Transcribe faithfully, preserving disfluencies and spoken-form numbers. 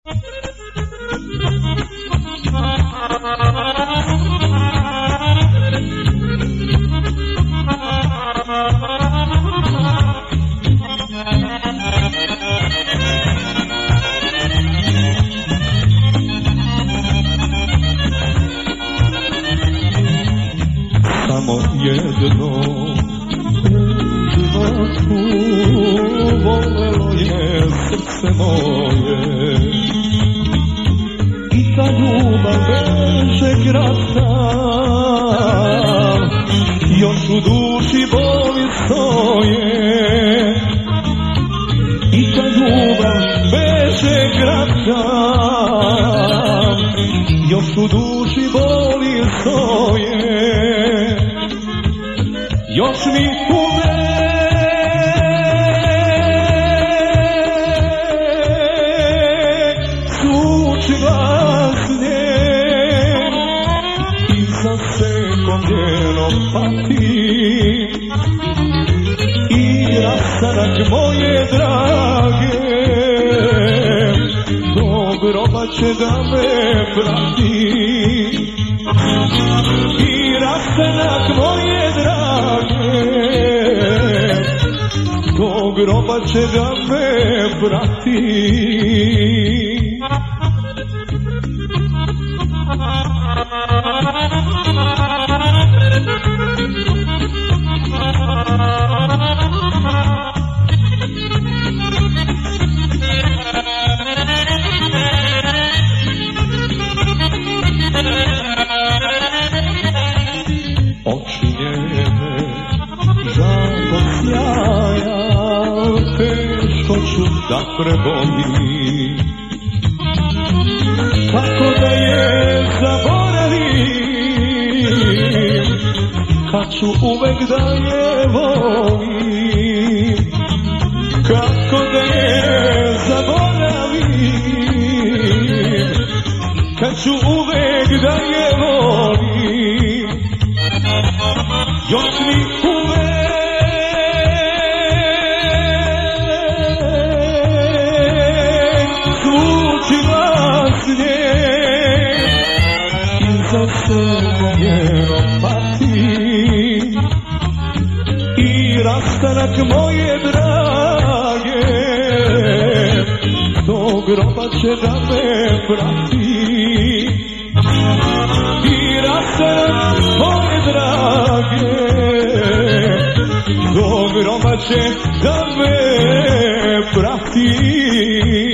Samo jedno u životu volelo je srce moje, i ta ljubav veže kratka, još u duši boli stoje. I ta ljubav veže kratka, još u duši boli stoje. Još mi uvek zvuči glas nje, i za sekom njenom pati, i rastanak moje drage do groba će da me prati. I rastanak moje drage do groba će da me prati. Oči njene žalog sjaja teško ću da prebolim, kako da je zaboravim, kad ću uvek da je volim. Kako da je zaboravim, kad ću uvek da je volim. Još mi uvek zvuči glas nje, i za sebom njenom pati, i rastanak moje drage do groba će da me prati. I rastanak moje drage do groba će da me prati.